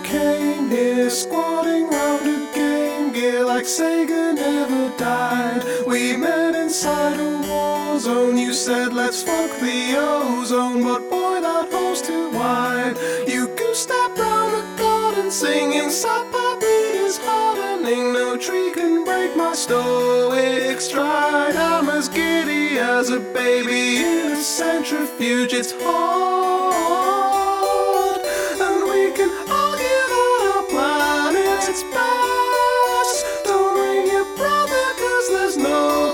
came here, squatting round a Game Gear like Sega never died. We met inside a war zone. You said let's fuck the ozone, but boy, that hole's too wide. You goose-stepped round the garden singing Sapa beat is hardening. No tree can break my stoic stride. I'm as giddy as a baby in a centrifuge. It's hard, and we can argue that our planet's best. Don't ring your brother, cause there's no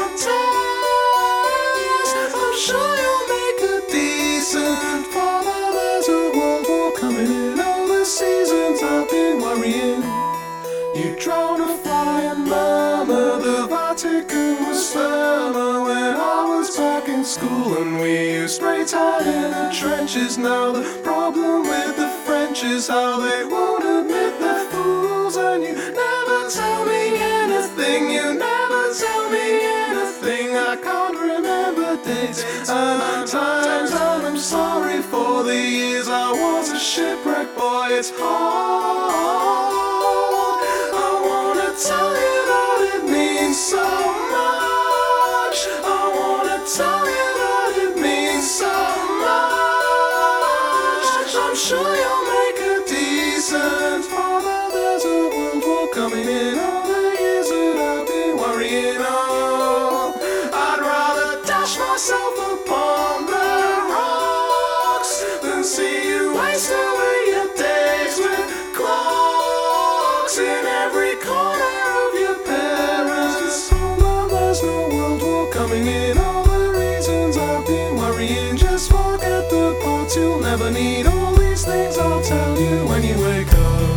contest. I'm sure you'll make a decent father. There's a world war coming in. All the seasons I've been worrying. You drown a fly and murmur. The Vatican was firmer when I was back in school, and we used spray tan in the trenches. Now the problem with the French is how they won't admit they're fools. And you never tell me anything, you never tell me anything. I can't remember dates and times, and I'm sorry for the years I was a shipwreck boy. It's hard. Tell you that it means so much. I wanna tell you that it means so much. I'm sure you'll make a decent father. There's a world war coming in. All the years that I've been worrying. Oh, I'd rather dash myself upon the rocks than see you waste away your days with clocks in every corner. Coming in, all the reasons I've been worrying. Just forget the parts you'll never need. All these things I'll tell you when you wake up.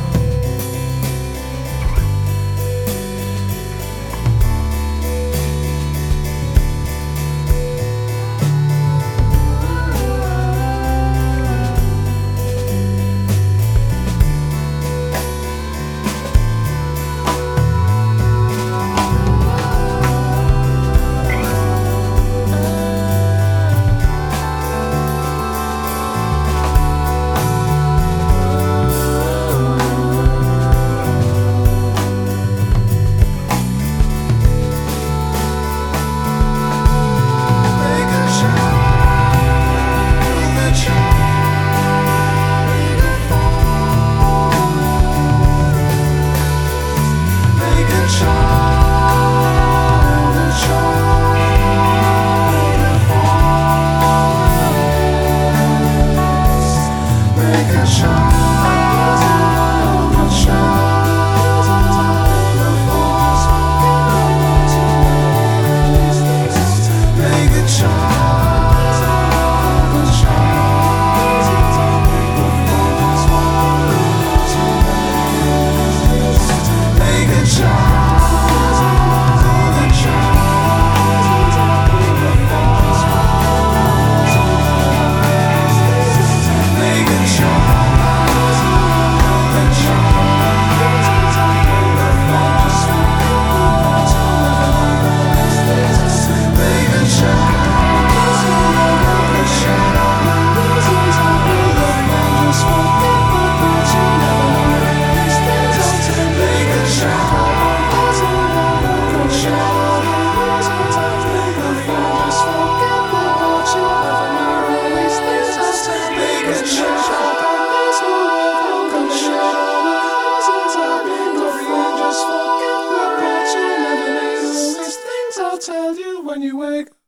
I'll tell you when you wake